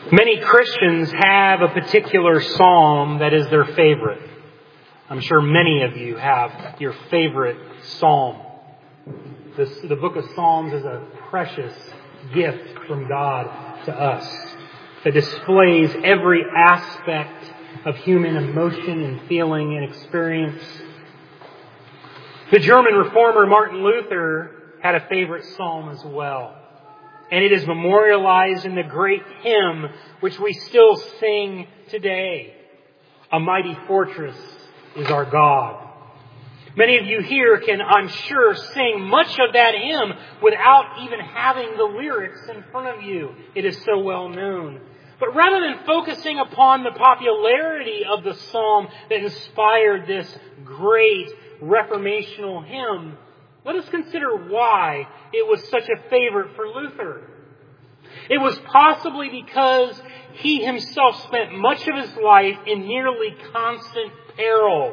Many Christians have a particular psalm that is their favorite. I'm sure many of you have your favorite psalm. The book of Psalms is a precious gift from God to us that displays every aspect of human emotion and feeling and experience. The German reformer Martin Luther had a favorite psalm as well. And it is memorialized in the great hymn which we still sing today. A mighty fortress is our God. Many of you here can, I'm sure, sing much of that hymn without even having the lyrics in front of you. It is so well known. But rather than focusing upon the popularity of the psalm that inspired this great reformational hymn, let us consider why it was such a favorite for Luther. It was possibly because he himself spent much of his life in nearly constant peril.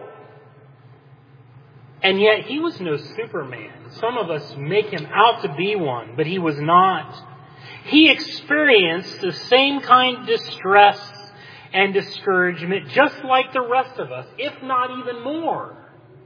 And yet he was no Superman. Some of us make him out to be one, but he was not. He experienced the same kind of distress and discouragement just like the rest of us, if not even more.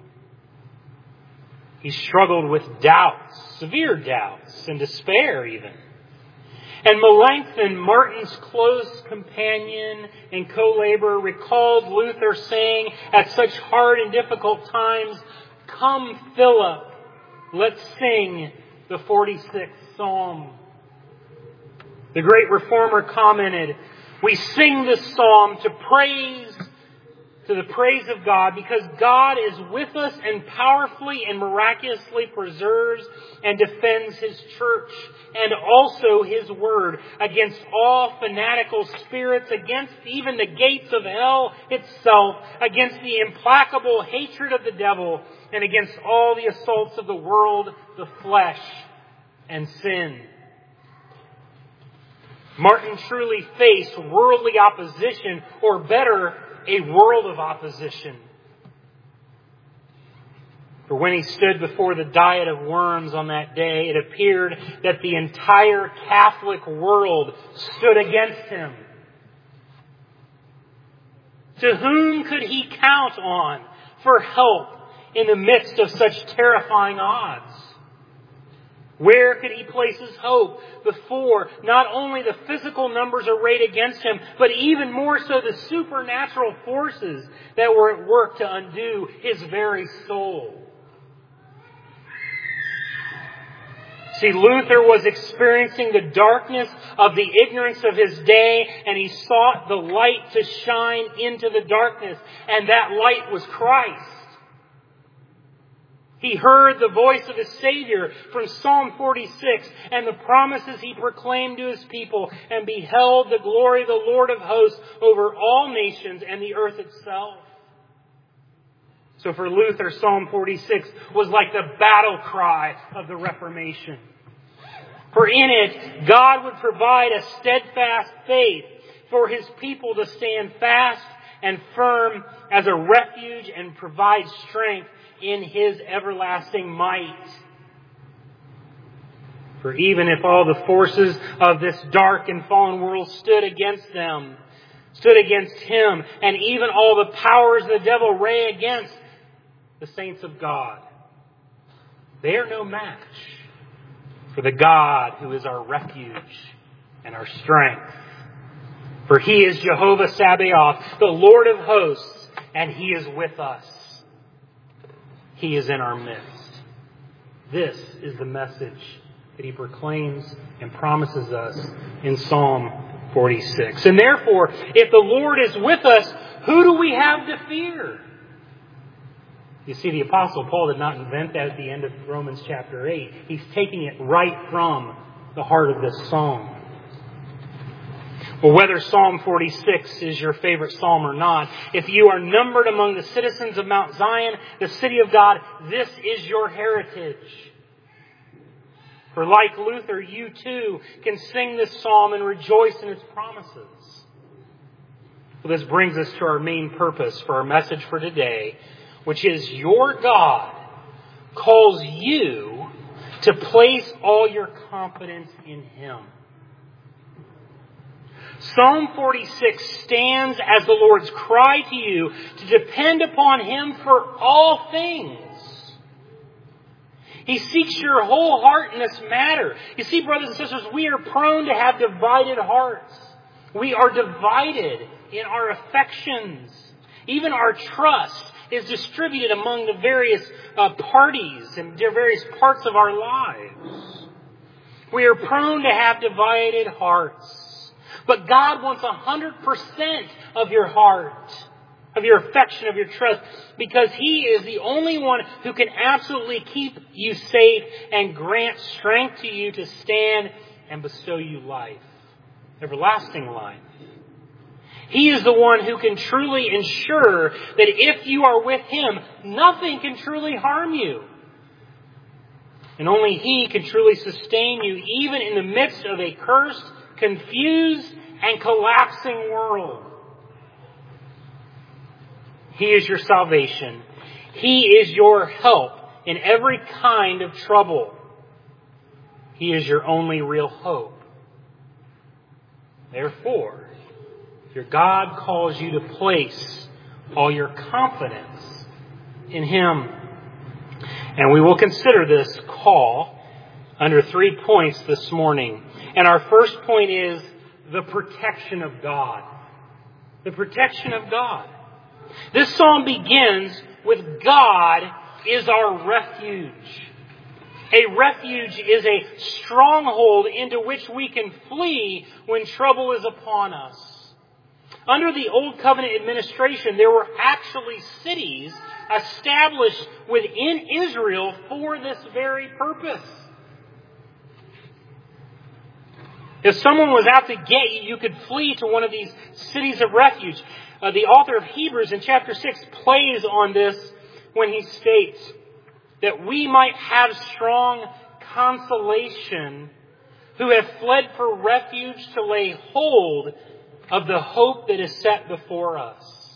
He struggled with doubts, severe doubts, and despair even. And Melanchthon, Martin's close companion and co-laborer, recalled Luther saying at such hard and difficult times, "Come, Philip, let's sing the 46th Psalm." The great reformer commented, "We sing this psalm to the praise of God, because God is with us and powerfully and miraculously preserves and defends His church and also His word against all fanatical spirits, against even the gates of hell itself, against the implacable hatred of the devil, and against all the assaults of the world, the flesh, and sin." Martin truly faced worldly opposition, or better, a world of opposition. For when he stood before the diet of worms on that day, it appeared that the entire Catholic world stood against him. To whom could he count on for help in the midst of such terrifying odds? Where could he place his hope before not only the physical numbers arrayed against him, but even more so the supernatural forces that were at work to undo his very soul? See, Luther was experiencing the darkness of the ignorance of his day, and he sought the light to shine into the darkness, and that light was Christ. He heard the voice of his Savior from Psalm 46 and the promises he proclaimed to his people, and beheld the glory of the Lord of hosts over all nations and the earth itself. So for Luther, Psalm 46 was like the battle cry of the Reformation. For in it, God would provide a steadfast faith for His people to stand fast and firm as a refuge, and provide strength in His everlasting might. For even if all the forces of this dark and fallen world stood against him, and even all the powers of the devil ray against the saints of God, they are no match for the God who is our refuge and our strength. For He is Jehovah Sabaoth, the Lord of hosts, and He is with us. He is in our midst. This is the message that He proclaims and promises us in Psalm 46. And therefore, if the Lord is with us, who do we have to fear? You see, the Apostle Paul did not invent that at the end of Romans chapter 8. He's taking it right from the heart of this psalm. Well, whether Psalm 46 is your favorite psalm or not, if you are numbered among the citizens of Mount Zion, the city of God, this is your heritage. For like Luther, you too can sing this psalm and rejoice in its promises. Well, this brings us to our main purpose for our message for today, which is your God calls you to place all your confidence in Him. Psalm 46 stands as the Lord's cry to you to depend upon Him for all things. He seeks your whole heart in this matter. You see, brothers and sisters, we are prone to have divided hearts. We are divided in our affections. Even our trust is distributed among the various parties and the various parts of our lives. We are prone to have divided hearts. But God wants 100% of your heart, of your affection, of your trust, because He is the only one who can absolutely keep you safe and grant strength to you to stand and bestow you life, everlasting life. He is the one who can truly ensure that if you are with Him, nothing can truly harm you. And only He can truly sustain you even in the midst of a cursed, confused, and collapsing world. He is your salvation. He is your help in every kind of trouble. He is your only real hope. Therefore, your God calls you to place all your confidence in Him. And we will consider this call under 3 points this morning. And our first point is the protection of God. The protection of God. This psalm begins with God is our refuge. A refuge is a stronghold into which we can flee when trouble is upon us. Under the Old Covenant administration, there were actually cities established within Israel for this very purpose. If someone was out to get you, you could flee to one of these cities of refuge. The author of Hebrews in chapter 6 plays on this when he states that we might have strong consolation who have fled for refuge to lay hold of the hope that is set before us.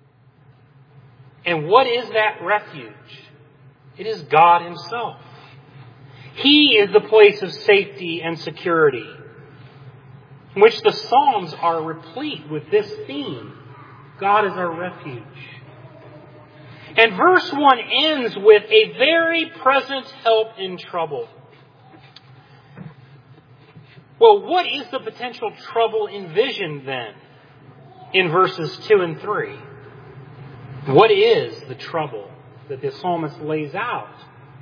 And what is that refuge? It is God Himself. He is the place of safety and security, in which the Psalms are replete with this theme. God is our refuge. And verse 1 ends with a very present help in trouble. Well, what is the potential trouble envisioned then in verses 2 and 3? What is the trouble that the psalmist lays out?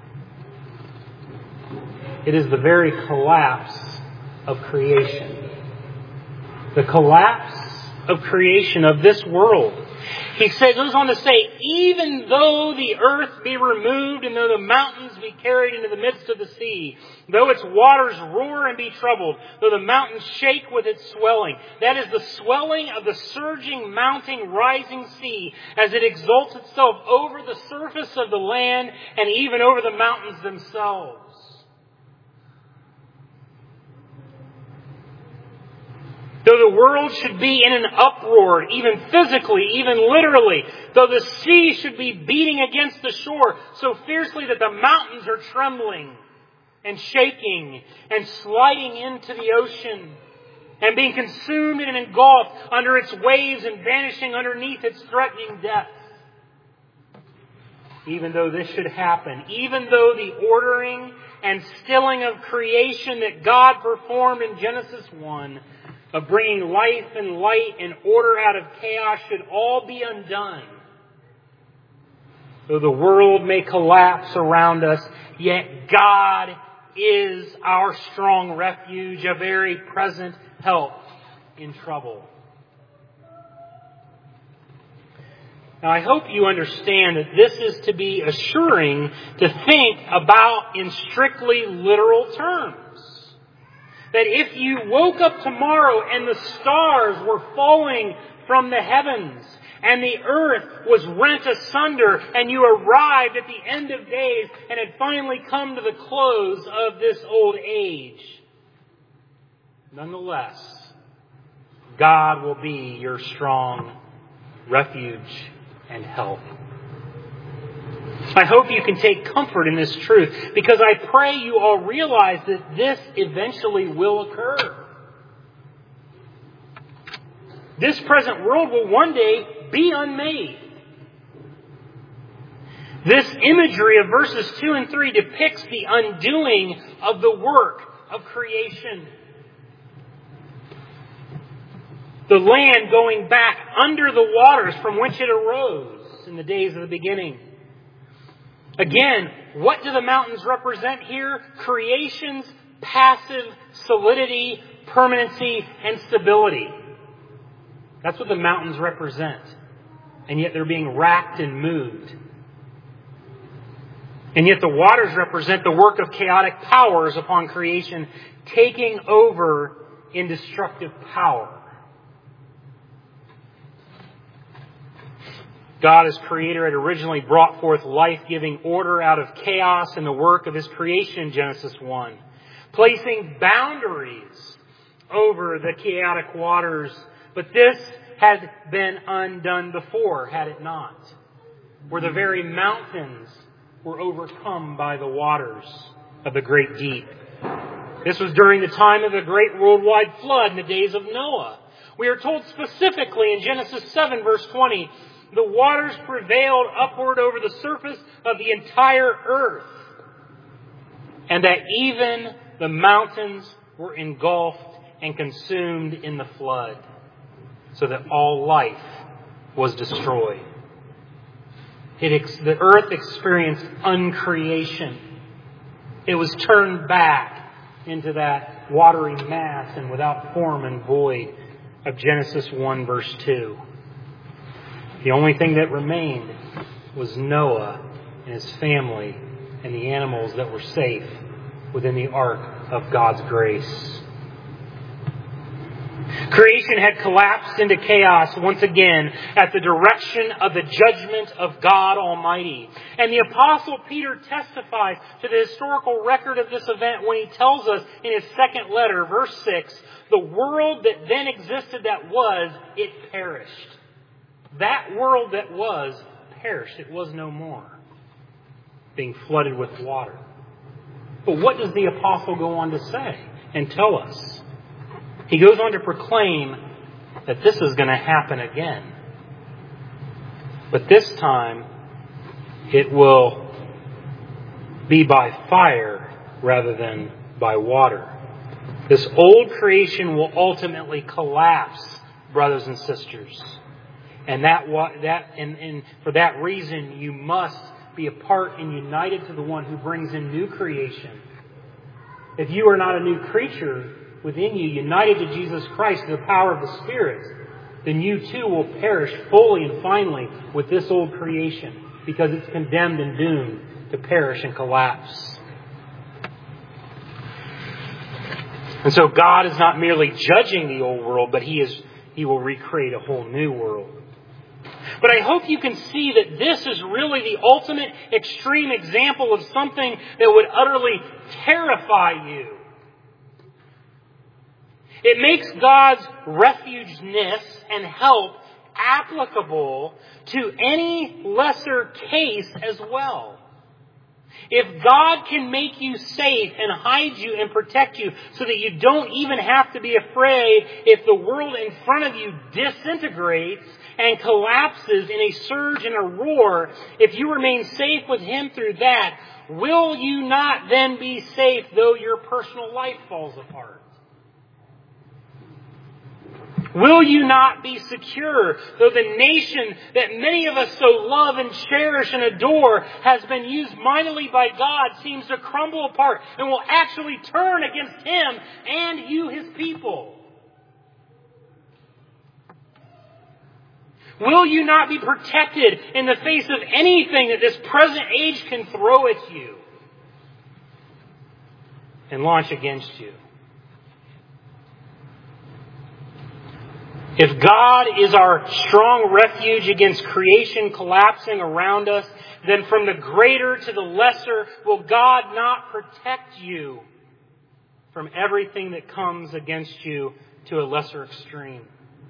It is the very collapse of creation. The collapse of creation of this world. He goes on to say, even though the earth be removed and though the mountains be carried into the midst of the sea, though its waters roar and be troubled, though the mountains shake with its swelling. That is the swelling of the surging, mounting, rising sea as it exalts itself over the surface of the land and even over the mountains themselves. Though the world should be in an uproar, even physically, even literally, though the sea should be beating against the shore so fiercely that the mountains are trembling and shaking and sliding into the ocean and being consumed and engulfed under its waves and vanishing underneath its threatening depth. Even though this should happen, even though the ordering and stilling of creation that God performed in Genesis 1 of bringing life and light and order out of chaos should all be undone. Though the world may collapse around us, yet God is our strong refuge, a very present help in trouble. Now, I hope you understand that this is to be assuring to think about in strictly literal terms. That if you woke up tomorrow and the stars were falling from the heavens and the earth was rent asunder and you arrived at the end of days and had finally come to the close of this old age, nonetheless, God will be your strong refuge and help. I hope you can take comfort in this truth, because I pray you all realize that this eventually will occur. This present world will one day be unmade. This imagery of verses 2 and 3 depicts the undoing of the work of creation. The land going back under the waters from which it arose in the days of the beginning. Again, what do the mountains represent here? Creation's passive solidity, permanency, and stability. That's what the mountains represent. And yet they're being racked and moved. And yet the waters represent the work of chaotic powers upon creation, taking over in destructive power. God as Creator had originally brought forth life-giving order out of chaos in the work of His creation, Genesis 1. Placing boundaries over the chaotic waters. But this had been undone before, had it not? Where the very mountains were overcome by the waters of the great deep. This was during the time of the great worldwide flood in the days of Noah. We are told specifically in Genesis 7 verse 20, the waters prevailed upward over the surface of the entire earth, and that even the mountains were engulfed and consumed in the flood, so that all life was destroyed. The earth experienced uncreation. It was turned back into that watery mass and without form and void of Genesis 1 verse 2. The only thing that remained was Noah and his family and the animals that were safe within the ark of God's grace. Creation had collapsed into chaos once again at the direction of the judgment of God Almighty. And the Apostle Peter testifies to the historical record of this event when he tells us in his second letter, verse 6, the world that then existed that was, it perished. That world that was perished. It was no more, being flooded with water. But what does the apostle go on to say and tell us? He goes on to proclaim that this is going to happen again. But this time, it will be by fire rather than by water. This old creation will ultimately collapse, brothers and sisters. And for that reason, you must be a part and united to the one who brings in new creation. If you are not a new creature within you, united to Jesus Christ through the power of the Spirit, then you too will perish fully and finally with this old creation, because it's condemned and doomed to perish and collapse. And so God is not merely judging the old world, but He will recreate a whole new world. But I hope you can see that this is really the ultimate extreme example of something that would utterly terrify you. It makes God's refugeness and help applicable to any lesser case as well. If God can make you safe and hide you and protect you so that you don't even have to be afraid if the world in front of you disintegrates and collapses in a surge and a roar, if you remain safe with Him through that, will you not then be safe though your personal life falls apart? Will you not be secure though the nation that many of us so love and cherish and adore has been used mightily by God seems to crumble apart and will actually turn against Him and you, His people? Will you not be protected in the face of anything that this present age can throw at you and launch against you? If God is our strong refuge against creation collapsing around us, then from the greater to the lesser, will God not protect you from everything that comes against you to a lesser extreme?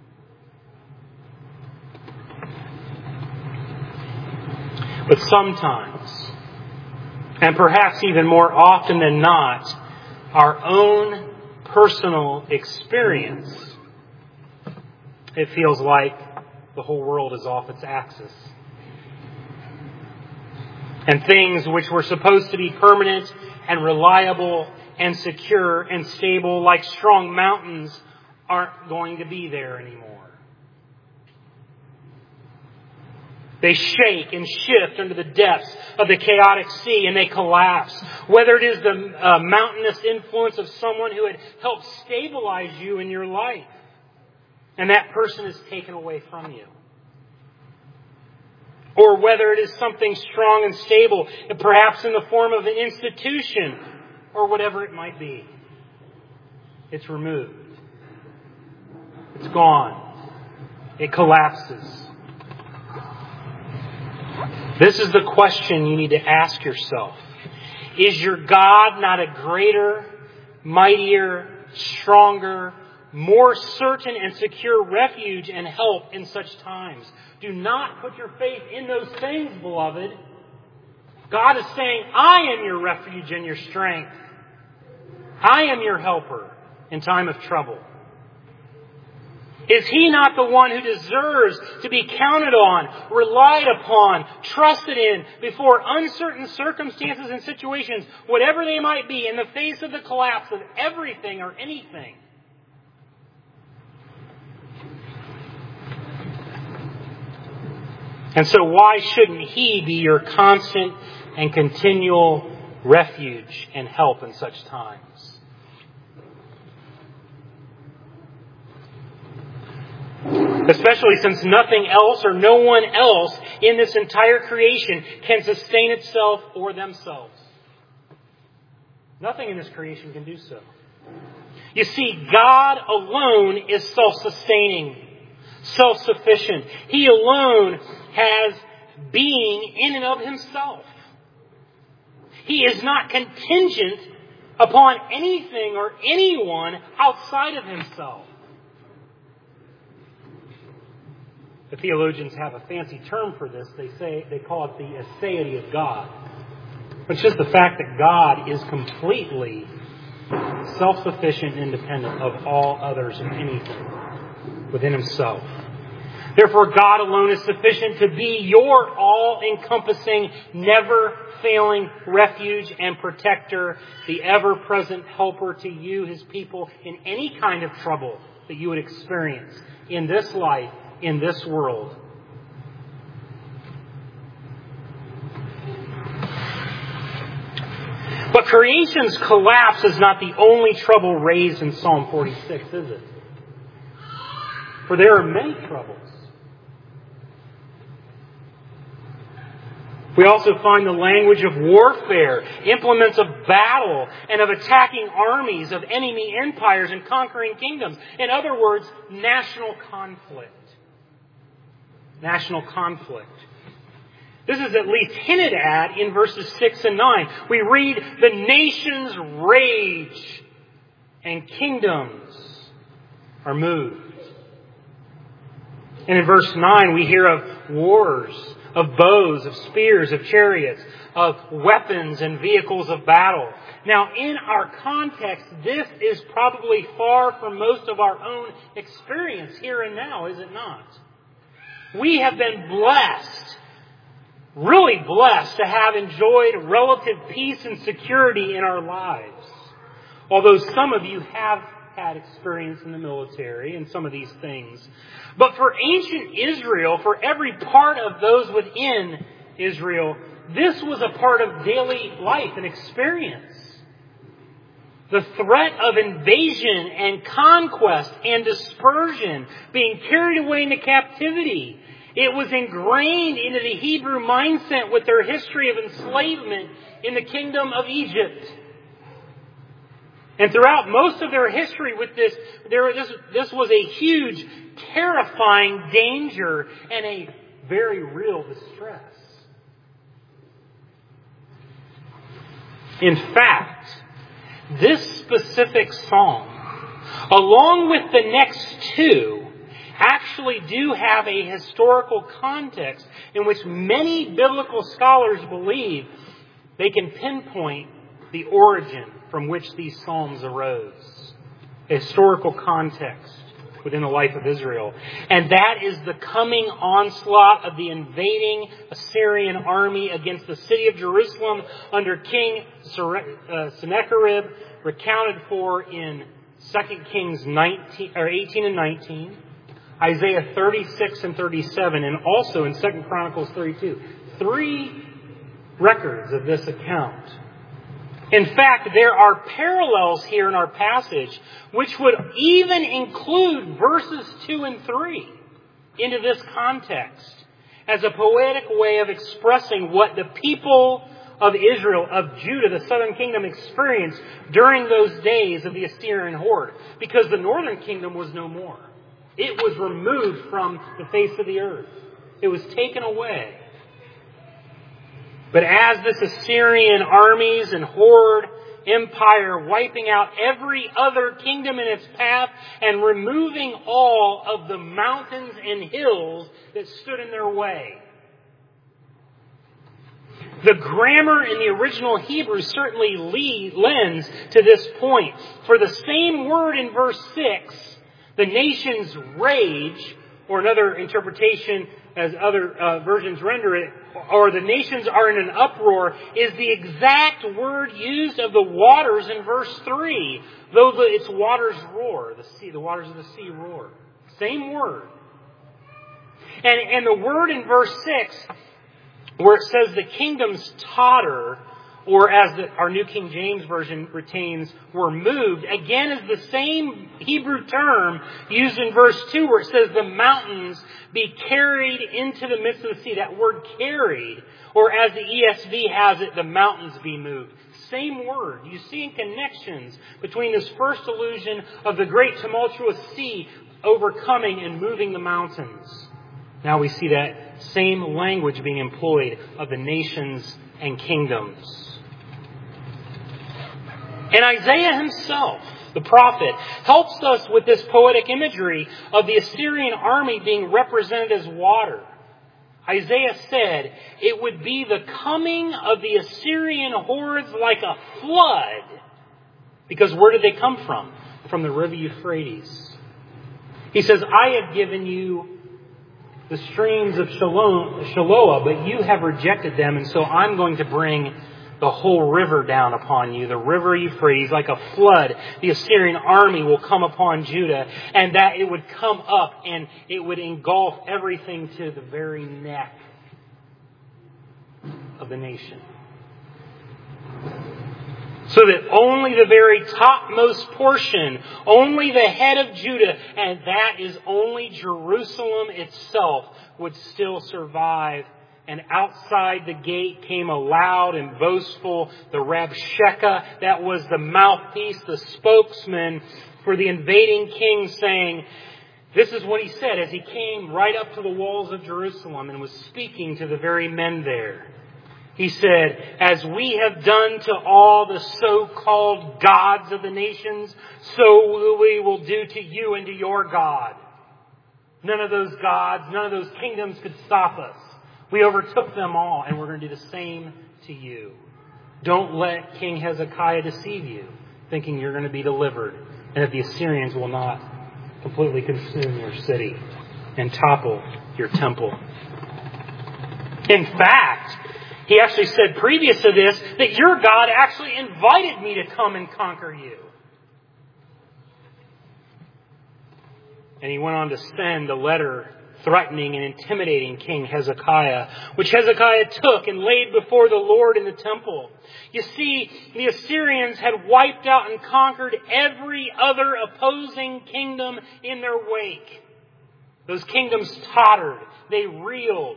But sometimes, and perhaps even more often than not, our own personal experience it feels like the whole world is off its axis. And things which were supposed to be permanent and reliable and secure and stable like strong mountains aren't going to be there anymore. They shake and shift under the depths of the chaotic sea and they collapse. Whether it is the mountainous influence of someone who had helped stabilize you in your life, and that person is taken away from you. Or whether it is something strong and stable, perhaps in the form of an institution, or whatever it might be. It's removed. It's gone. It collapses. This is the question you need to ask yourself. Is your God not a greater, mightier, stronger, more certain and secure refuge and help in such times? Do not put your faith in those things, beloved. God is saying, I am your refuge and your strength. I am your helper in time of trouble. Is He not the one who deserves to be counted on, relied upon, trusted in before uncertain circumstances and situations, whatever they might be, in the face of the collapse of everything or anything? And so why shouldn't He be your constant and continual refuge and help in such times? Especially since nothing else or no one else in this entire creation can sustain itself or themselves. Nothing in this creation can do so. You see, God alone is self-sustaining, self-sufficient. He alone has being in and of Himself. He is not contingent upon anything or anyone outside of Himself. The theologians have a fancy term for this. They call it the aseity of God. It's just the fact that God is completely self-sufficient and independent of all others and anything within Himself. Therefore, God alone is sufficient to be your all-encompassing, never-failing refuge and protector, the ever-present helper to you, His people, in any kind of trouble that you would experience in this life, in this world. But creation's collapse is not the only trouble raised in Psalm 46, is it? For there are many troubles. We also find the language of warfare, implements of battle, and of attacking armies of enemy empires and conquering kingdoms. In other words, national conflict. National conflict. This is at least hinted at in verses 6 and 9. We read, the nations rage and kingdoms are moved. And in verse 9 we hear of wars, of bows, of spears, of chariots, of weapons and vehicles of battle. Now, in our context, this is probably far from most of our own experience here and now, is it not? We have been blessed, really blessed, to have enjoyed relative peace and security in our lives. Although some of you have had experience in the military and some of these things. But for ancient Israel, for every part of those within Israel, this was a part of daily life and experience. The threat of invasion and conquest and dispersion, being carried away into captivity. It was ingrained into the Hebrew mindset with their history of enslavement in the kingdom of Egypt. And throughout most of their history with this, this was a huge, terrifying danger and a very real distress. In fact, this specific psalm, along with the next two, actually do have a historical context in which many biblical scholars believe they can pinpoint the origin from which these psalms arose. A historical context. within the life of Israel. And that is the coming onslaught of the invading Assyrian army against the city of Jerusalem under King Sennacherib, recounted for in 2 Kings 18 and 19, Isaiah 36 and 37, and also in 2 Chronicles 32. 3 records of this account. In fact, there are parallels here in our passage which would even include verses 2 and 3 into this context as a poetic way of expressing what the people of Israel, of Judah, the southern kingdom, experienced during those days of the Assyrian horde. Because the northern kingdom was no more. It was removed from the face of the earth. It was taken away. But as this Assyrian armies and horde empire wiping out every other kingdom in its path and removing all of the mountains and hills that stood in their way. The grammar in the original Hebrew certainly lends to this point. For the same word in verse 6, the nations rage, or another interpretation as other versions render it, or the nations are in an uproar, is the exact word used of the waters in verse 3. Though its waters roar, the waters of the sea roar. Same word. And the word in verse 6, where it says the kingdoms totter, or as our New King James Version retains, were moved, again is the same Hebrew term used in verse 2 where it says the mountains be carried into the midst of the sea. That word carried, or as the ESV has it, the mountains be moved. Same word. You see connections between this first allusion of the great tumultuous sea overcoming and moving the mountains. Now we see that same language being employed of the nations and kingdoms. And Isaiah himself, the prophet, helps us with this poetic imagery of the Assyrian army being represented as water. Isaiah said it would be the coming of the Assyrian hordes like a flood. Because where did they come from? From the river Euphrates. He says, I have given you the streams of Shiloah, but you have rejected them, and so I'm going to bring the whole river down upon you, the river Euphrates, like a flood. The Assyrian army will come upon Judah, and that it would come up and it would engulf everything to the very neck of the nation. So that only the very topmost portion, only the head of Judah, and that is only Jerusalem itself, would still survive. And outside the gate came a loud and boastful, the Rabshakeh, that was the mouthpiece, the spokesman for the invading king, saying, this is what he said as he came right up to the walls of Jerusalem and was speaking to the very men there. He said, as we have done to all the so-called gods of the nations, so we will do to you and to your God. None of those gods, none of those kingdoms could stop us. We overtook them all, and we're going to do the same to you. Don't let King Hezekiah deceive you, thinking you're going to be delivered, and that the Assyrians will not completely consume your city and topple your temple. In fact, he actually said previous to this that your God actually invited me to come and conquer you. And he went on to send a letter threatening and intimidating King Hezekiah, which Hezekiah took and laid before the Lord in the temple. You see, the Assyrians had wiped out and conquered every other opposing kingdom in their wake. Those kingdoms tottered, they reeled,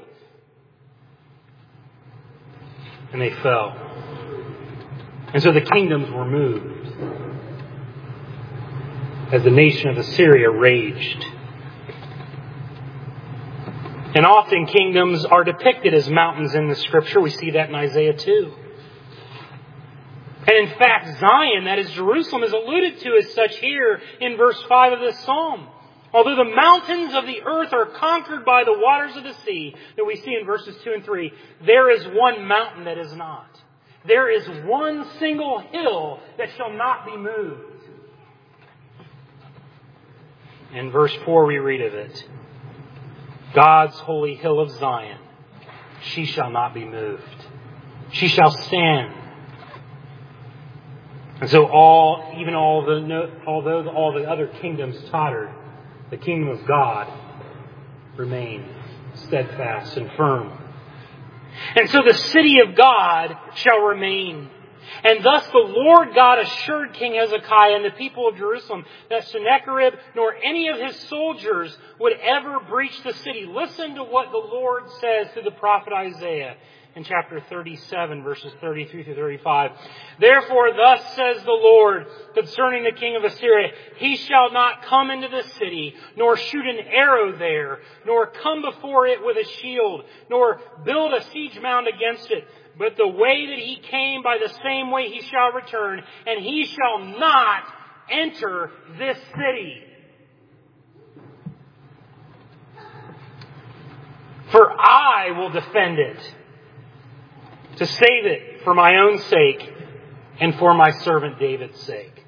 and they fell. And so the kingdoms were moved as the nation of Assyria raged. And often kingdoms are depicted as mountains in the Scripture. We see that in Isaiah 2. And in fact, Zion, that is Jerusalem, is alluded to as such here in verse 5 of this psalm. Although the mountains of the earth are conquered by the waters of the sea, that we see in verses 2 and 3, there is one mountain that is not. There is one single hill that shall not be moved. In verse 4 we read of it. God's holy hill of Zion, she shall not be moved. She shall stand. And so although all the other kingdoms tottered, the kingdom of God remained steadfast and firm. And so the city of God shall remain. And thus the Lord God assured King Hezekiah and the people of Jerusalem that Sennacherib nor any of his soldiers would ever breach the city. Listen to what the Lord says through the prophet Isaiah in chapter 37, verses 33 through 35. Therefore, thus says the Lord concerning the king of Assyria, he shall not come into the city, nor shoot an arrow there, nor come before it with a shield, nor build a siege mound against it. But the way that he came, by the same way he shall return, and he shall not enter this city. For I will defend it, to save it for my own sake and for my servant David's sake.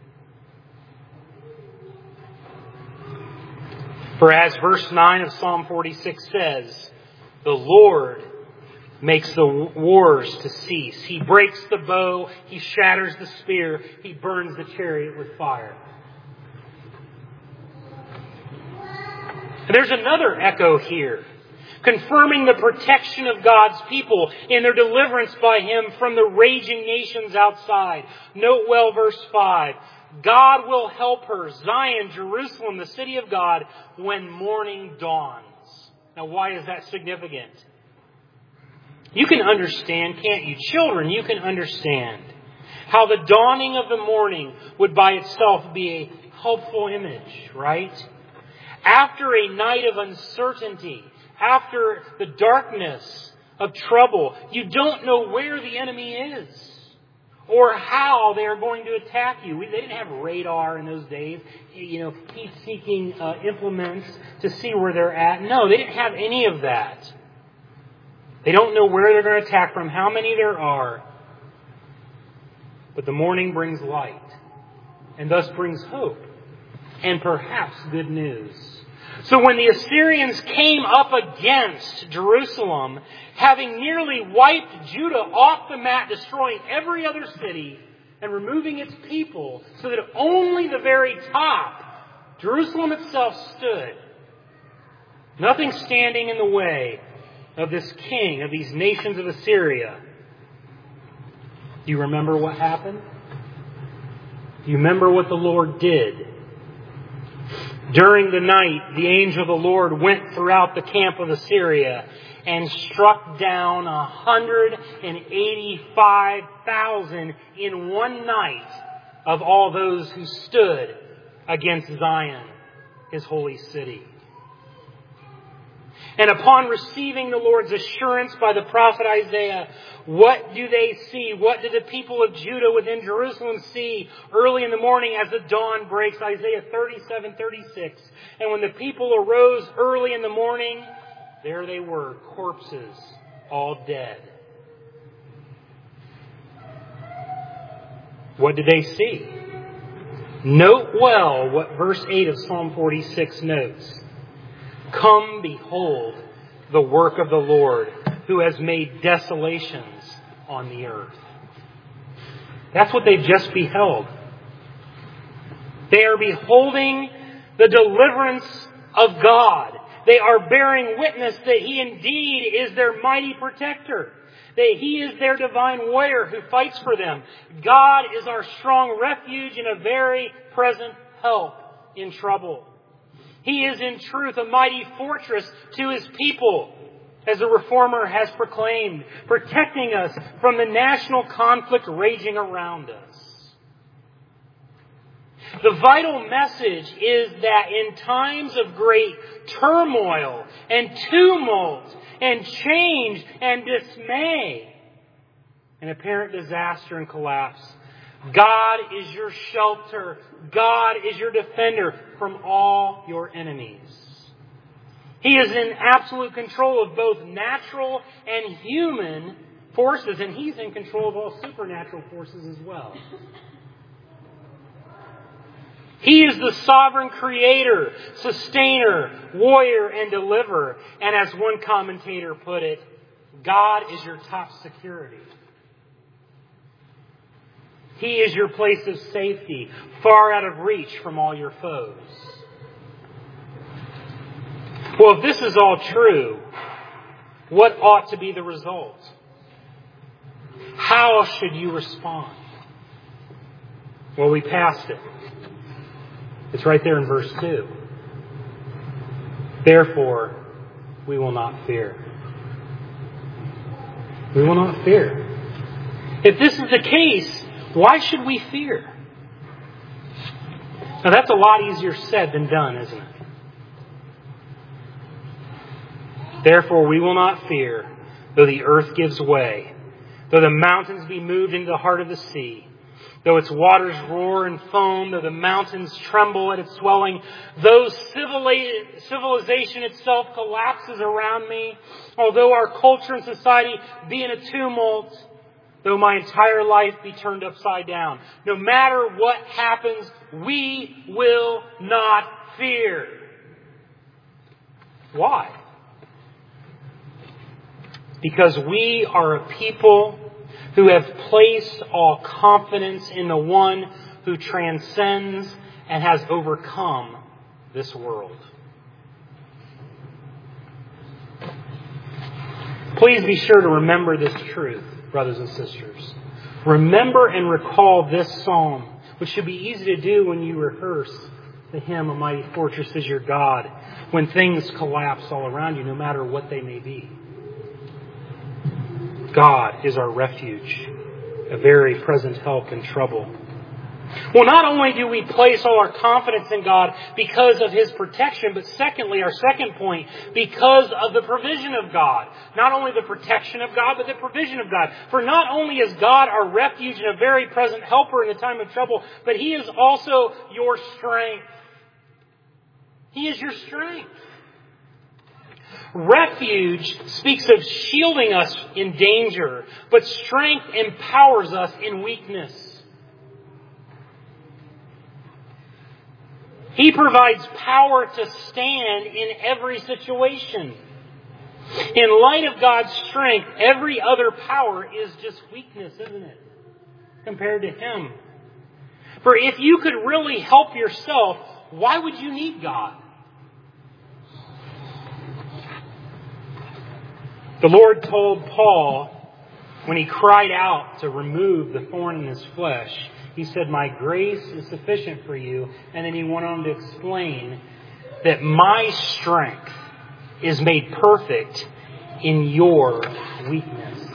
For as verse 9 of Psalm 46 says, the Lord makes the wars to cease. He breaks the bow. He shatters the spear. He burns the chariot with fire. And there's another echo here, confirming the protection of God's people in their deliverance by Him from the raging nations outside. Note well verse 5. God will help her, Zion, Jerusalem, the city of God, when morning dawns. Now, why is that significant? You can understand, can't you? Children, you can understand how the dawning of the morning would by itself be a helpful image, right? After a night of uncertainty, after the darkness of trouble, you don't know where the enemy is or how they are going to attack you. They didn't have radar in those days, heat-seeking implements to see where they're at. No, they didn't have any of that. They don't know where they're going to attack from, how many there are. But the morning brings light, and thus brings hope, and perhaps good news. So when the Assyrians came up against Jerusalem, having nearly wiped Judah off the map, destroying every other city and removing its people, so that only the very top, Jerusalem itself, stood, nothing standing in the way of this king of these nations of Assyria. Do you remember what happened? Do you remember what the Lord did? During the night, the angel of the Lord went throughout the camp of Assyria and struck down 185,000 in one night of all those who stood against Zion, His holy city. And upon receiving the Lord's assurance by the prophet Isaiah, what do they see? What did the people of Judah within Jerusalem see early in the morning as the dawn breaks? Isaiah 37:36. And when the people arose early in the morning, there they were, corpses, all dead. What did they see? Note well what verse 8 of Psalm 46 notes. Come, behold the work of the Lord, who has made desolations on the earth. That's what they've just beheld. They are beholding the deliverance of God. They are bearing witness that He indeed is their mighty protector, that He is their divine warrior who fights for them. God is our strong refuge and a very present help in trouble. He is in truth a mighty fortress to His people, as the Reformer has proclaimed, protecting us from the national conflict raging around us. The vital message is that in times of great turmoil and tumult and change and dismay and apparent disaster and collapse, God is your shelter. God is your defender from all your enemies. He is in absolute control of both natural and human forces, and He's in control of all supernatural forces as well. He is the sovereign creator, sustainer, warrior, and deliverer. And as one commentator put it, God is your top security. He is your place of safety, far out of reach from all your foes. Well, if this is all true, what ought to be the result? How should you respond? Well, we passed it. It's right there in verse 2. Therefore, we will not fear. We will not fear. If this is the case, why should we fear? Now that's a lot easier said than done, isn't it? Therefore we will not fear, though the earth gives way, though the mountains be moved into the heart of the sea, though its waters roar and foam, though the mountains tremble at its swelling, though civilization itself collapses around me, although our culture and society be in a tumult, though my entire life be turned upside down. No matter what happens, we will not fear. Why? Because we are a people who have placed all confidence in the one who transcends and has overcome this world. Please be sure to remember this truth, brothers and sisters. Remember and recall this psalm, which should be easy to do when you rehearse the hymn, "A Mighty Fortress is Your God," when things collapse all around you, no matter what they may be. God is our refuge, a very present help in trouble. Well, not only do we place all our confidence in God because of His protection, but secondly, our second point, because of the provision of God. Not only the protection of God, but the provision of God. For not only is God our refuge and a very present helper in the time of trouble, but He is also your strength. He is your strength. Refuge speaks of shielding us in danger, but strength empowers us in weakness. He provides power to stand in every situation. In light of God's strength, every other power is just weakness, isn't it? Compared to Him. For if you could really help yourself, why would you need God? The Lord told Paul, when he cried out to remove the thorn in his flesh, He said, "My grace is sufficient for you." And then He went on to explain that my strength is made perfect in your weakness.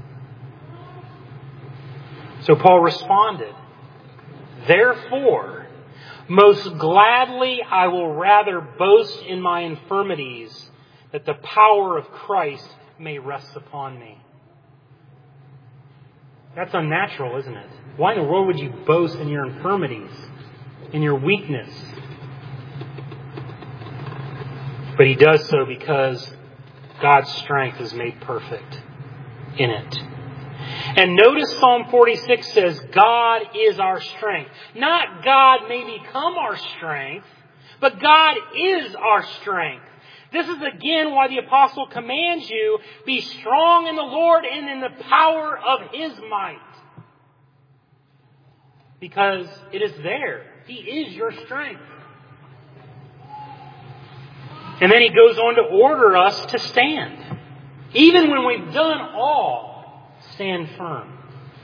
So Paul responded, "Therefore, most gladly I will rather boast in my infirmities, that the power of Christ may rest upon me." That's unnatural, isn't it? Why in the world would you boast in your infirmities, in your weakness? But he does so because God's strength is made perfect in it. And notice Psalm 46 says, God is our strength. Not God may become our strength, but God is our strength. This is again why the apostle commands you, be strong in the Lord and in the power of His might. Because it is there. He is your strength. And then he goes on to order us to stand. Even when we've done all, stand firm.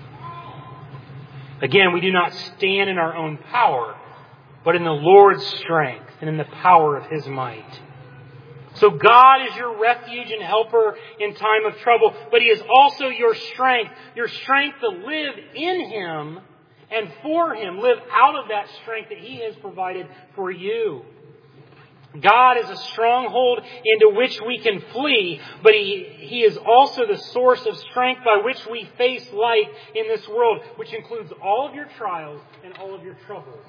Again, we do not stand in our own power, but in the Lord's strength and in the power of His might. So God is your refuge and helper in time of trouble, but He is also your strength to live in Him and for Him. Live out of that strength that He has provided for you. God is a stronghold into which we can flee, but He is also the source of strength by which we face life in this world, which includes all of your trials and all of your troubles.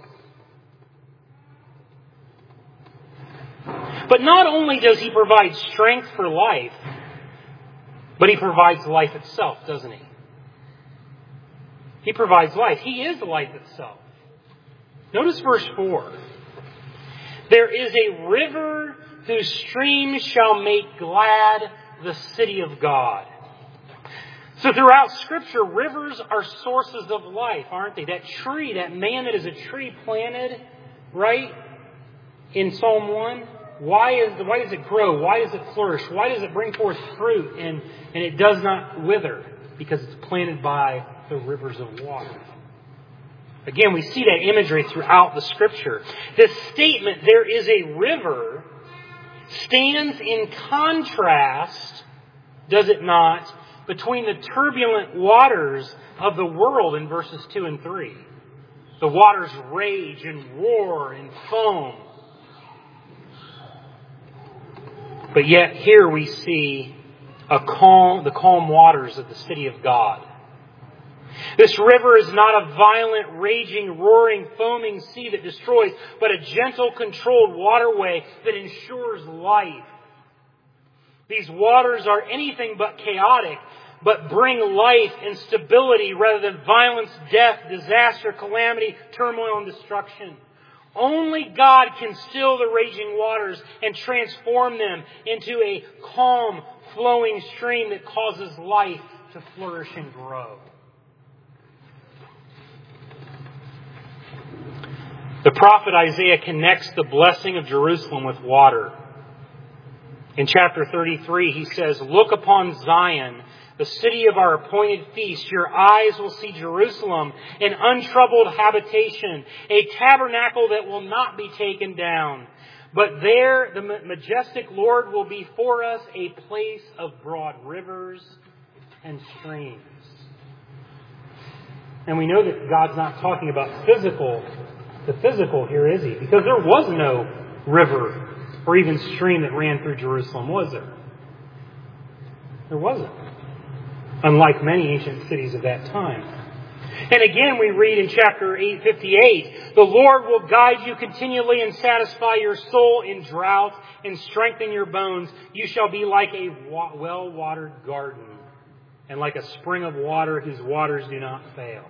But not only does He provide strength for life, but He provides life itself, doesn't He? He provides life. He is life itself. Notice verse 4. There is a river whose streams shall make glad the city of God. So throughout Scripture, rivers are sources of life, aren't they? That tree, that man that is a tree planted, right, in Psalm 1, why does it grow? Why does it flourish? Why does it bring forth fruit and it does not wither? Because it's planted by the rivers of water. Again, we see that imagery throughout the Scripture. This statement, there is a river, stands in contrast, does it not, between the turbulent waters of the world in verses 2 and 3. The waters rage and roar and foam. But yet here we see the calm waters of the city of God. This river is not a violent, raging, roaring, foaming sea that destroys, but a gentle, controlled waterway that ensures life. These waters are anything but chaotic, but bring life and stability rather than violence, death, disaster, calamity, turmoil, and destruction. Only God can still the raging waters and transform them into a calm, flowing stream that causes life to flourish and grow. The prophet Isaiah connects the blessing of Jerusalem with water. In chapter 33, he says, "Look upon Zion, the city of our appointed feast. Your eyes will see Jerusalem, an untroubled habitation, a tabernacle that will not be taken down. But there the majestic Lord will be for us a place of broad rivers and streams." And we know that God's not talking about the physical here, is He? Because there was no river or even stream that ran through Jerusalem, was there? There wasn't. Unlike many ancient cities of that time. And again, we read in chapter 8:58, "The Lord will guide you continually and satisfy your soul in drought and strengthen your bones. You shall be like a well-watered garden and like a spring of water whose waters do not fail."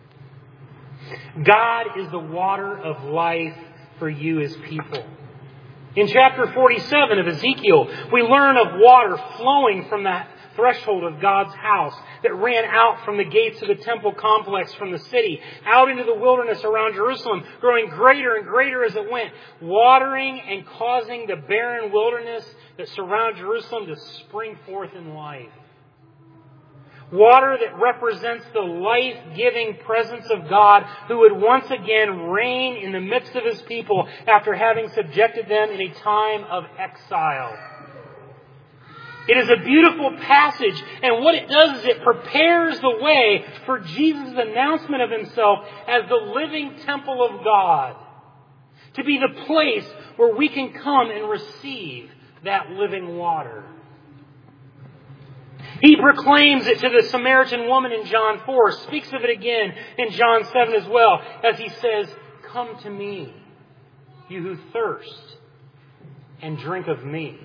God is the water of life for you as people. In chapter 47 of Ezekiel, we learn of water flowing from the threshold of God's house that ran out from the gates of the temple complex from the city, out into the wilderness around Jerusalem, growing greater and greater as it went, watering and causing the barren wilderness that surround Jerusalem to spring forth in life. Water that represents the life-giving presence of God who would once again reign in the midst of His people after having subjected them in a time of exile. It is a beautiful passage, and what it does is it prepares the way for Jesus' announcement of Himself as the living temple of God, to be the place where we can come and receive that living water. He proclaims it to the Samaritan woman in John 4, speaks of it again in John 7 as well, as He says, "Come to me, you who thirst, and drink of me."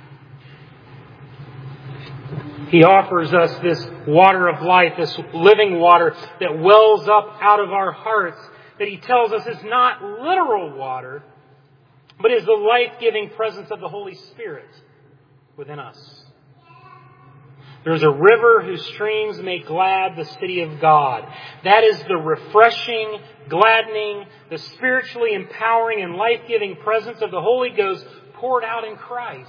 He offers us this water of life, this living water that wells up out of our hearts, that He tells us is not literal water, but is the life-giving presence of the Holy Spirit within us. There is a river whose streams make glad the city of God. That is the refreshing, gladdening, the spiritually empowering and life-giving presence of the Holy Ghost poured out in Christ.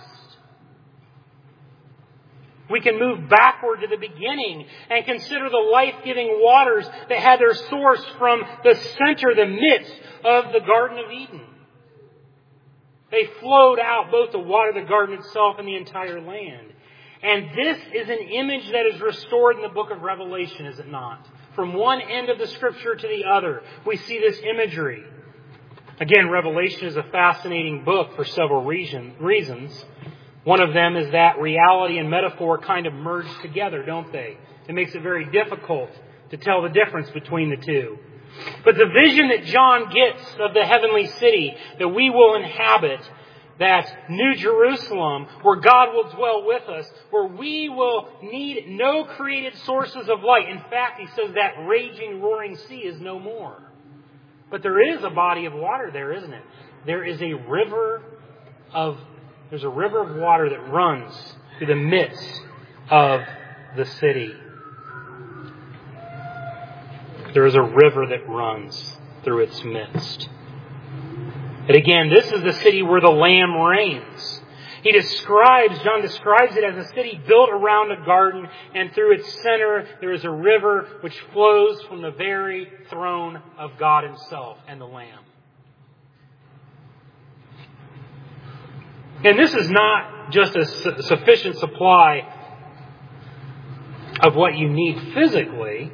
We can move backward to the beginning and consider the life-giving waters that had their source from the center, the midst of the Garden of Eden. They flowed out both to water the garden itself and the entire land. And this is an image that is restored in the book of Revelation, is it not? From one end of the Scripture to the other, we see this imagery. Again, Revelation is a fascinating book for several reasons. One of them is that reality and metaphor kind of merge together, don't they? It makes it very difficult to tell the difference between the two. But the vision that John gets of the heavenly city that we will inhabit, that New Jerusalem, where God will dwell with us, where we will need no created sources of light. In fact, he says that raging, roaring sea is no more. But there is a body of water there, isn't it? There's a river of water that runs through the midst of the city. There is a river that runs through its midst. And again, this is the city where the Lamb reigns. John describes it as a city built around a garden, and through its center there is a river which flows from the very throne of God Himself and the Lamb. And this is not just a sufficient supply of what you need physically,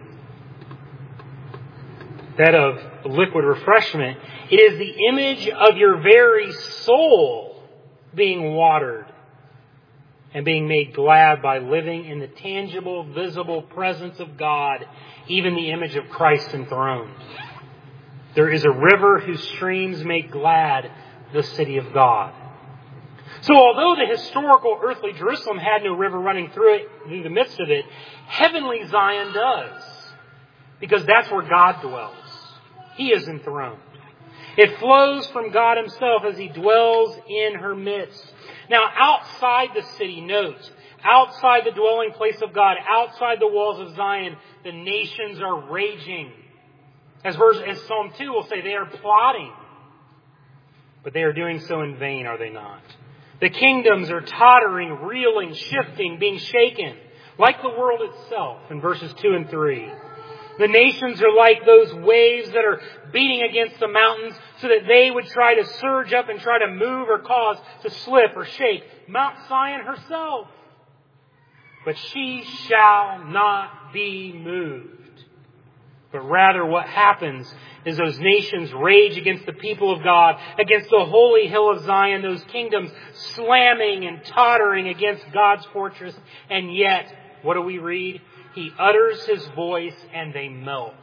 that of liquid refreshment. It is the image of your very soul being watered and being made glad by living in the tangible, visible presence of God, even the image of Christ enthroned. There is a river whose streams make glad the city of God. So although the historical earthly Jerusalem had no river running through the midst of it, heavenly Zion does. Because that's where God dwells. He is enthroned. It flows from God Himself as He dwells in her midst. Now, outside the city, note, outside the dwelling place of God, outside the walls of Zion, the nations are raging. As Psalm 2 will say, they are plotting. But they are doing so in vain, are they not? The kingdoms are tottering, reeling, shifting, being shaken, like the world itself, in verses 2 and 3. The nations are like those waves that are beating against the mountains so that they would try to surge up and try to move or cause to slip or shake Mount Zion herself. But she shall not be moved. But rather what happens is those nations rage against the people of God, against the holy hill of Zion, those kingdoms slamming and tottering against God's fortress. And yet, what do we read? He utters His voice and they melt.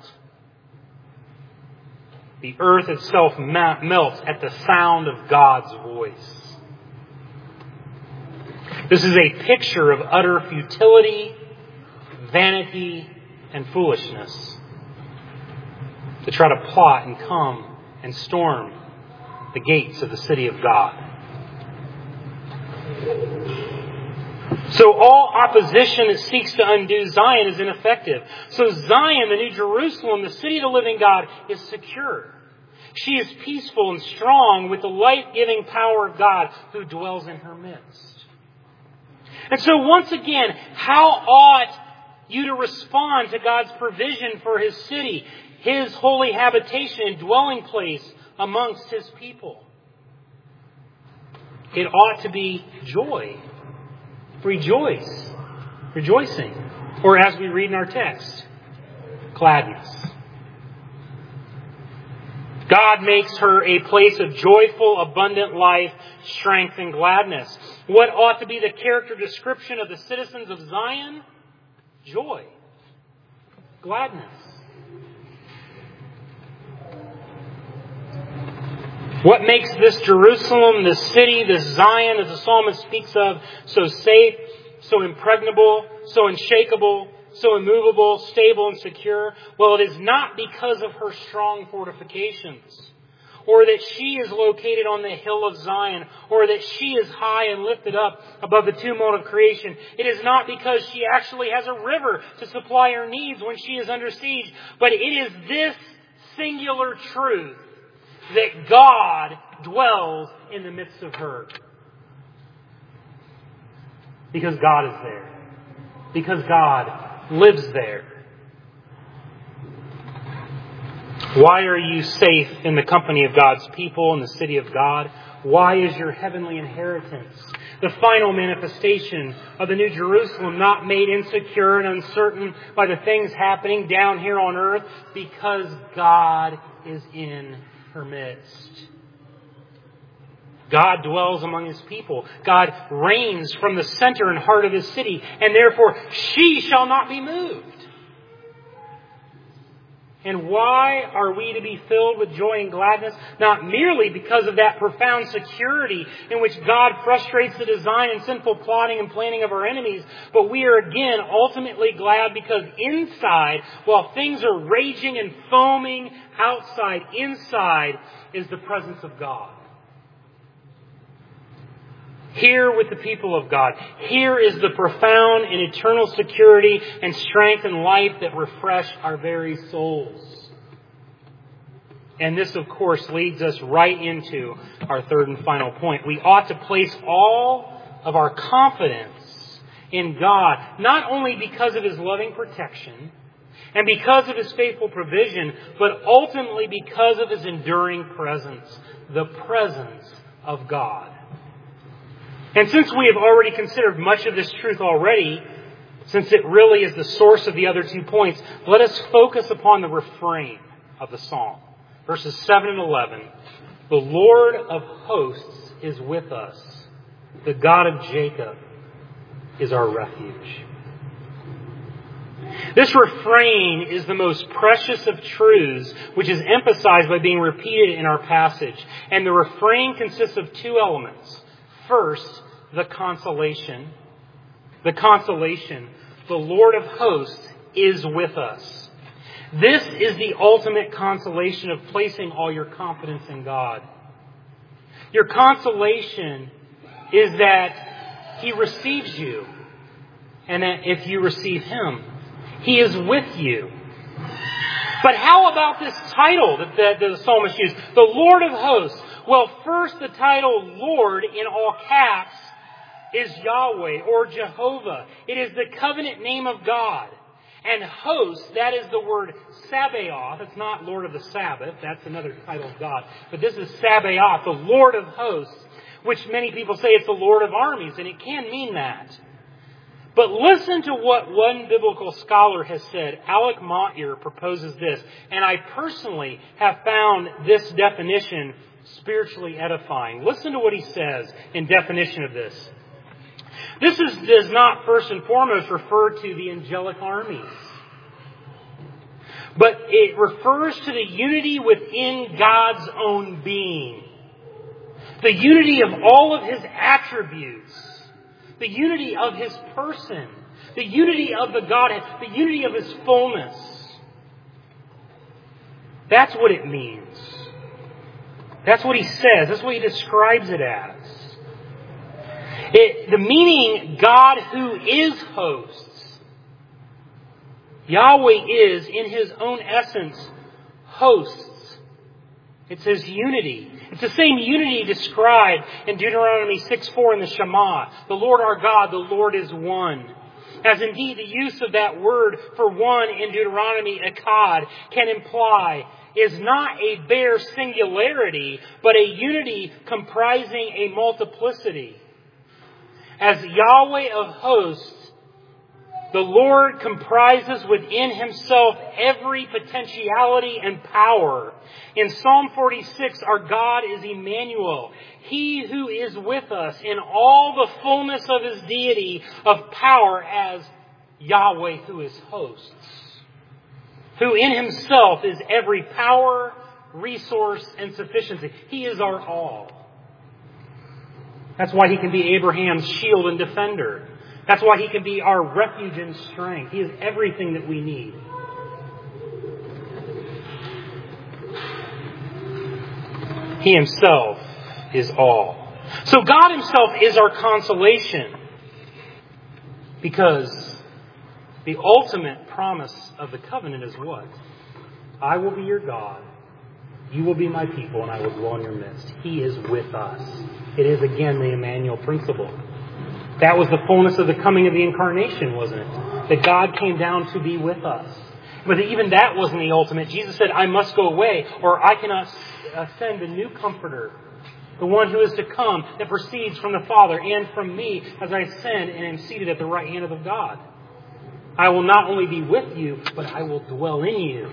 The earth itself melts at the sound of God's voice. This is a picture of utter futility, vanity, and foolishness. To try to plot and come and storm the gates of the city of God. So all opposition that seeks to undo Zion is ineffective. So Zion, the New Jerusalem, the city of the living God, is secure. She is peaceful and strong with the life-giving power of God who dwells in her midst. And so once again, how ought you to respond to God's provision for His city, His holy habitation and dwelling place amongst His people? It ought to be joy. Rejoicing. Or as we read in our text, gladness. God makes her a place of joyful, abundant life, strength, and gladness. What ought to be the character description of the citizens of Zion? Joy. Gladness. What makes this Jerusalem, this city, this Zion, as the psalmist speaks of, so safe, so impregnable, so unshakable, so immovable, stable, and secure? Well, it is not because of her strong fortifications, or that she is located on the hill of Zion, or that she is high and lifted up above the tumult of creation. It is not because she actually has a river to supply her needs when she is under siege, but it is this singular truth that God dwells in the midst of her. Because God is there. Because God lives there. Why are you safe in the company of God's people in the city of God? Why is your heavenly inheritance, the final manifestation of the New Jerusalem, not made insecure and uncertain by the things happening down here on earth? Because God is in her midst. God dwells among His people. God reigns from the center and heart of His city, and therefore she shall not be moved. And why are we to be filled with joy and gladness? Not merely because of that profound security in which God frustrates the design and sinful plotting and planning of our enemies, but we are again ultimately glad because inside, while things are raging and foaming outside, inside is the presence of God. Here with the people of God. Here is the profound and eternal security and strength and life that refresh our very souls. And this, of course, leads us right into our third and final point. We ought to place all of our confidence in God, not only because of His loving protection and because of His faithful provision, but ultimately because of His enduring presence, the presence of God. And since we have already considered much of this truth already, since it really is the source of the other 2 points, let us focus upon the refrain of the psalm. Verses 7 and 11. The Lord of hosts is with us. The God of Jacob is our refuge. This refrain is the most precious of truths, which is emphasized by being repeated in our passage. And the refrain consists of 2 elements. First, the consolation. The consolation. The Lord of hosts is with us. This is the ultimate consolation of placing all your confidence in God. Your consolation is that He receives you. And that if you receive Him, He is with you. But how about this title that the psalmist used? The Lord of hosts. Well, first the title Lord in all caps is Yahweh or Jehovah. It is the covenant name of God. And host, that is the word Sabaoth. It's not Lord of the Sabbath. That's another title of God. But this is Sabaoth, the Lord of hosts, which many people say it's the Lord of armies, and it can mean that. But listen to what one biblical scholar has said. Alec Motyer proposes this, and I personally have found this definition spiritually edifying. Listen to what he says in definition of this. This does not first and foremost refer to the angelic armies, but it refers to the unity within God's own being. The unity of all of His attributes. The unity of His person. The unity of the Godhead. The unity of His fullness. That's what it means. That's what he says. That's what he describes it as. The meaning, God who is hosts. Yahweh is, in His own essence, hosts. It's His unity. It's the same unity described in Deuteronomy 6:4 in the Shema. The Lord our God, the Lord is one. As indeed the use of that word for one in Deuteronomy, echad, can imply is not a bare singularity, but a unity comprising a multiplicity. As Yahweh of hosts, the Lord comprises within Himself every potentiality and power. In Psalm 46, our God is Emmanuel, He who is with us in all the fullness of His deity of power as Yahweh who is hosts, who in Himself is every power, resource, and sufficiency. He is our all. That's why He can be Abraham's shield and defender. That's why He can be our refuge and strength. He is everything that we need. He Himself is all. So God Himself is our consolation, because the ultimate promise of the covenant is what? I will be your God. You will be my people, and I will dwell in your midst. He is with us. It is again the Emmanuel principle. That was the fullness of the coming of the incarnation, wasn't it? That God came down to be with us. But even that wasn't the ultimate. Jesus said, I must go away, or I cannot send a new comforter, the one who is to come, that proceeds from the Father and from me, as I ascend and am seated at the right hand of God. I will not only be with you, but I will dwell in you.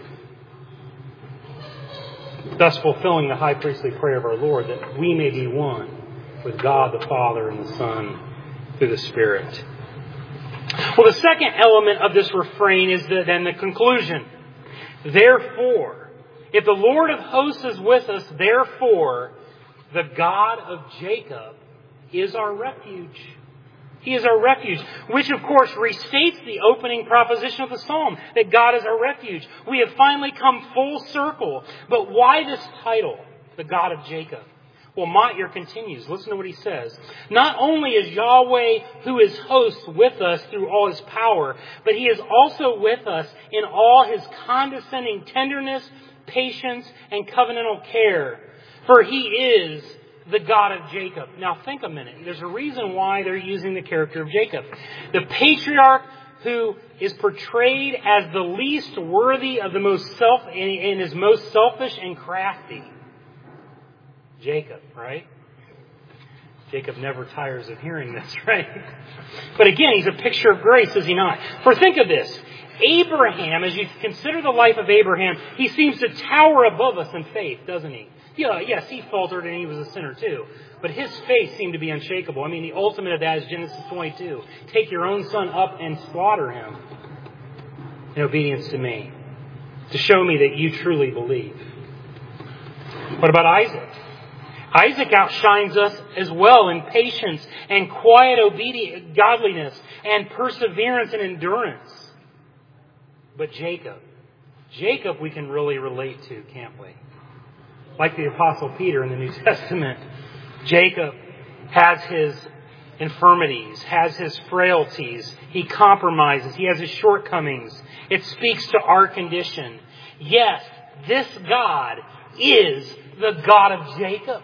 Thus fulfilling the high priestly prayer of our Lord, that we may be one with God the Father and the Son through the Spirit. Well, the second element of this refrain is then the conclusion. Therefore, if the Lord of hosts is with us, therefore, the God of Jacob is our refuge. He is our refuge, which of course restates the opening proposition of the psalm, that God is our refuge. We have finally come full circle. But why this title, the God of Jacob? Well, Motyer continues. Listen to what he says. Not only is Yahweh, who is host, with us through all His power, but He is also with us in all His condescending tenderness, patience, and covenantal care. For He is the God of Jacob. Now think a minute. There's a reason why they're using the character of Jacob. The patriarch who is portrayed as the least worthy of the most and is most selfish and crafty. Jacob, right? Jacob never tires of hearing this, right? But again, he's a picture of grace, is he not? For think of this. Abraham, as you consider the life of Abraham, he seems to tower above us in faith, doesn't he? Yeah, yes, he faltered and he was a sinner too. But his faith seemed to be unshakable. I mean, the ultimate of that is Genesis 22. Take your own son up and slaughter him in obedience to me, to show me that you truly believe. What about Isaac? Isaac outshines us as well in patience and quiet obedience, godliness and perseverance and endurance. But Jacob we can really relate to, can't we? Like the Apostle Peter in the New Testament, Jacob has his infirmities, has his frailties. He compromises. He has his shortcomings. It speaks to our condition. Yes, this God is the God of Jacob.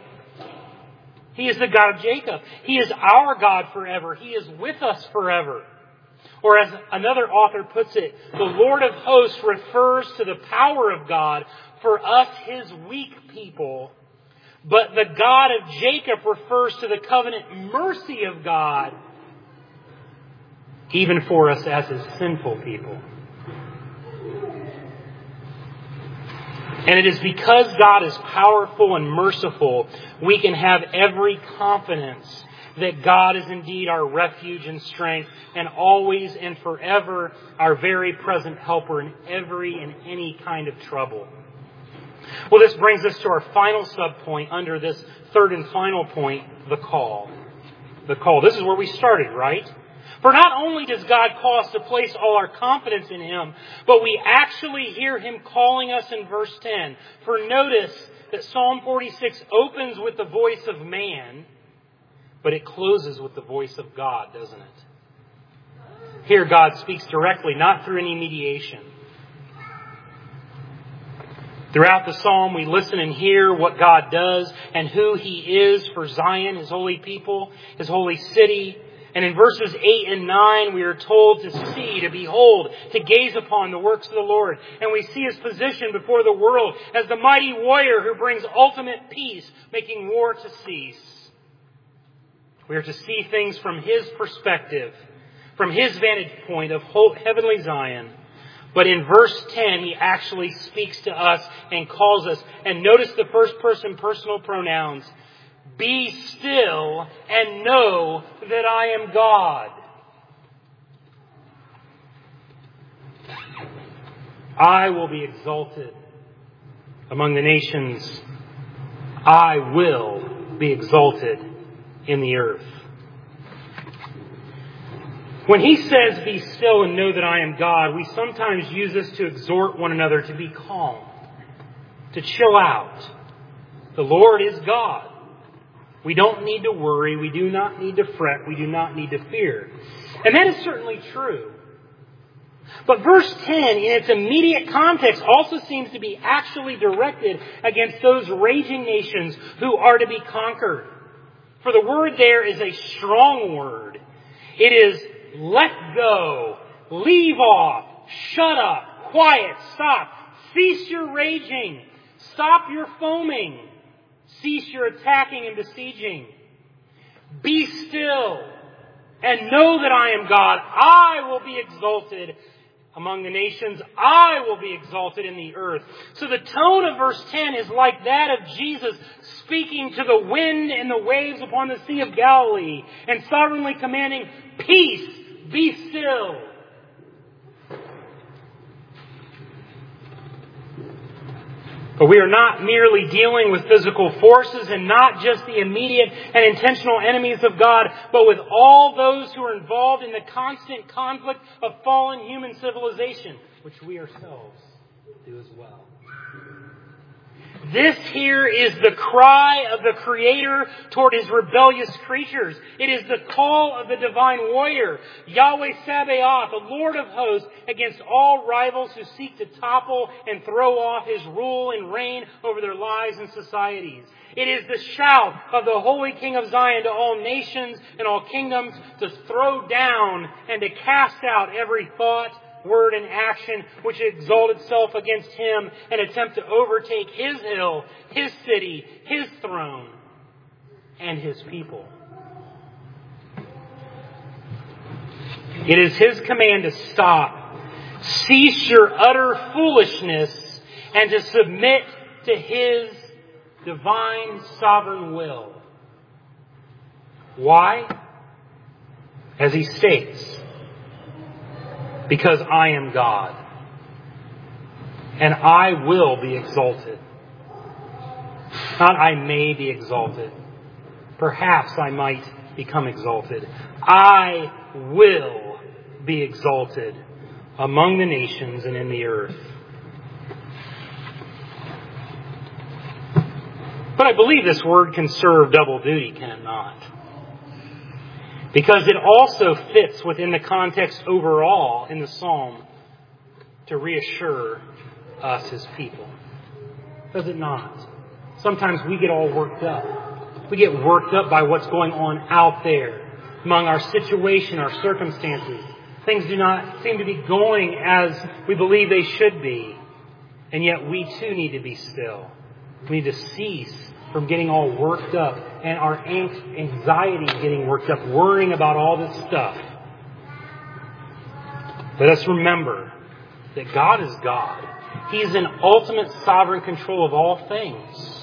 He is the God of Jacob. He is our God forever. He is with us forever. Or as another author puts it, the Lord of hosts refers to the power of God for us, His weak people. But the God of Jacob refers to the covenant mercy of God, even for us as His sinful people. And it is because God is powerful and merciful, we can have every confidence that God is indeed our refuge and strength, and always and forever our very present helper in every and any kind of trouble. Well, this brings us to our final subpoint under this third and final point, the call. The call. This is where we started, right? For not only does God call us to place all our confidence in Him, but we actually hear Him calling us in verse 10. For notice that Psalm 46 opens with the voice of man, but it closes with the voice of God, doesn't it? Here God speaks directly, not through any mediation. Throughout the psalm, we listen and hear what God does and who He is for Zion, His holy people, His holy city. And in verses 8 and 9, we are told to see, to behold, to gaze upon the works of the Lord. And we see His position before the world as the mighty warrior who brings ultimate peace, making war to cease. We are to see things from His perspective, from His vantage point of heavenly Zion. But in verse 10, He actually speaks to us and calls us. And notice the first person personal pronouns. Be still and know that I am God. I will be exalted among the nations. I will be exalted in the earth. When He says, be still and know that I am God, we sometimes use this to exhort one another to be calm, to chill out. The Lord is God. We don't need to worry. We do not need to fret. We do not need to fear. And that is certainly true. But verse 10, in its immediate context, also seems to be actually directed against those raging nations who are to be conquered. For the word there is a strong word. It is let go, leave off, shut up, quiet, stop, cease your raging, stop your foaming, cease your attacking and besieging. Be still and know that I am God. I will be exalted among the nations. I will be exalted in the earth. So the tone of verse 10 is like that of Jesus speaking to the wind and the waves upon the Sea of Galilee and sovereignly commanding, peace, be still. But we are not merely dealing with physical forces and not just the immediate and intentional enemies of God, but with all those who are involved in the constant conflict of fallen human civilization, which we ourselves do as well. This here is the cry of the Creator toward His rebellious creatures. It is the call of the divine warrior, Yahweh Sabaoth, the Lord of hosts, against all rivals who seek to topple and throw off His rule and reign over their lives and societies. It is the shout of the Holy King of Zion to all nations and all kingdoms to throw down and to cast out every thought, word, and action which exalt itself against Him and attempt to overtake His hill, His city, His throne, and His people. It is His command to stop, cease your utter foolishness, and to submit to His divine sovereign will. Why? As He states, because I am God, and I will be exalted. Not I may be exalted. Perhaps I might become exalted. I will be exalted among the nations and in the earth. But I believe this word can serve double duty, can it not? Because it also fits within the context overall in the psalm to reassure us, His people. Does it not? Sometimes we get all worked up. We get worked up by what's going on out there among our situation, our circumstances. Things do not seem to be going as we believe they should be. And yet we too need to be still. We need to cease from getting all worked up and our anxiety getting worked up, worrying about all this stuff. Let us remember that God is God. He's in ultimate sovereign control of all things.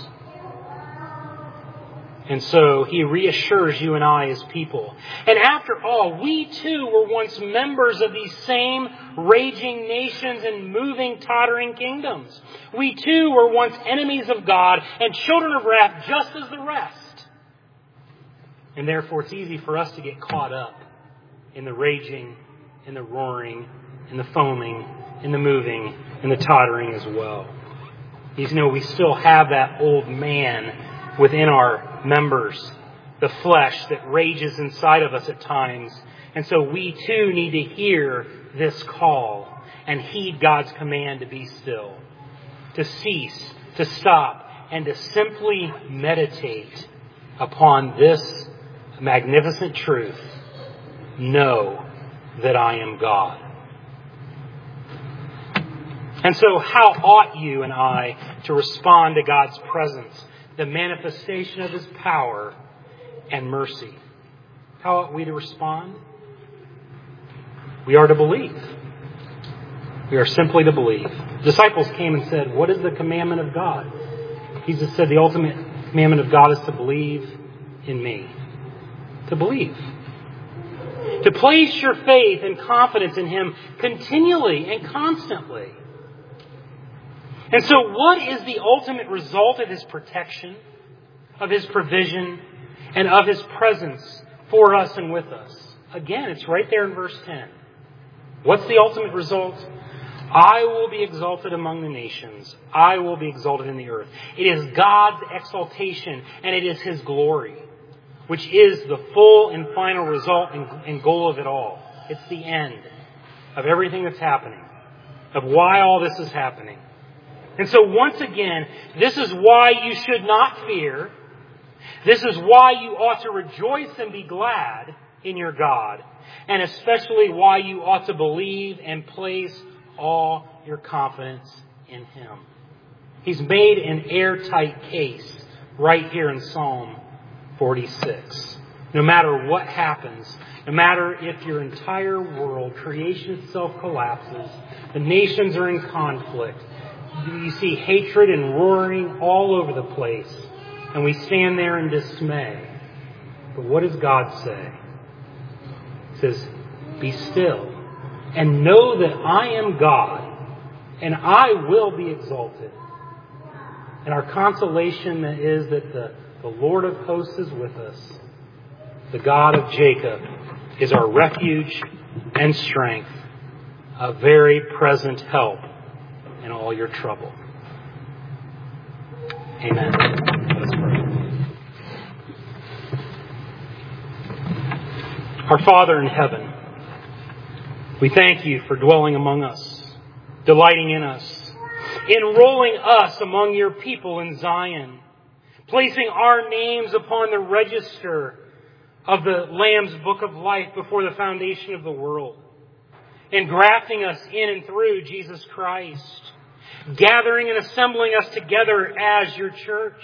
And so He reassures you and I as people. And after all, we too were once members of these same raging nations and moving, tottering kingdoms. We too were once enemies of God and children of wrath just as the rest. And therefore it's easy for us to get caught up in the raging, in the roaring, in the foaming, in the moving, in the tottering as well. You know, we still have that old man within our members, the flesh that rages inside of us at times. And so we too need to hear this call and heed God's command to be still, to cease, to stop, and to simply meditate upon this magnificent truth. Know that I am God. And so how ought you and I to respond to God's presence, the manifestation of His power and mercy? How ought we to respond? We are to believe. We are simply to believe. Disciples came and said, what is the commandment of God? Jesus said the ultimate commandment of God is to believe in me. To believe. To place your faith and confidence in Him continually and constantly. And so what is the ultimate result of His protection, of His provision, and of His presence for us and with us? Again, it's right there in verse 10. What's the ultimate result? I will be exalted among the nations. I will be exalted in the earth. It is God's exaltation and it is His glory, which is the full and final result and goal of it all. It's the end of everything that's happening, of why all this is happening. And so once again, this is why you should not fear. This is why you ought to rejoice and be glad in your God. And especially why you ought to believe and place all your confidence in Him. He's made an airtight case right here in Psalm 46. No matter what happens, no matter if your entire world, creation itself collapses, the nations are in conflict, you see hatred and roaring all over the place, and we stand there in dismay. But what does God say? He says, be still and know that I am God, and I will be exalted. And our consolation is that the Lord of hosts is with us. The God of Jacob is our refuge and strength, a very present help in all your trouble. Amen. Let us pray. Our Father in heaven, we thank you for dwelling among us, delighting in us, enrolling us among your people in Zion, placing our names upon the register of the Lamb's Book of Life before the foundation of the world, and grafting us in and through Jesus Christ, gathering and assembling us together as your church,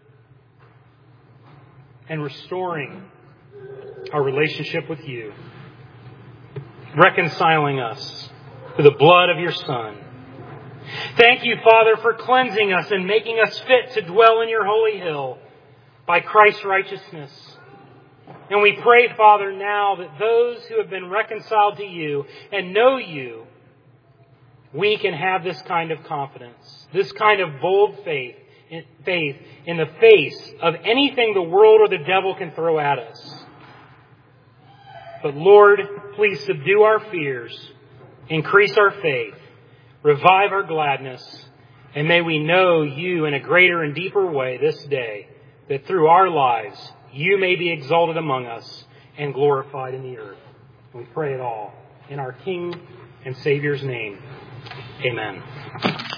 and restoring our relationship with you, reconciling us through the blood of your Son. Thank you, Father, for cleansing us and making us fit to dwell in your holy hill by Christ's righteousness. And we pray, Father, now that those who have been reconciled to you and know you, we can have this kind of confidence, this kind of bold faith in the face of anything the world or the devil can throw at us. But Lord, please subdue our fears, increase our faith, revive our gladness, and may we know you in a greater and deeper way this day, that through our lives you may be exalted among us and glorified in the earth. And we pray it all in our King and Savior's name. Amen.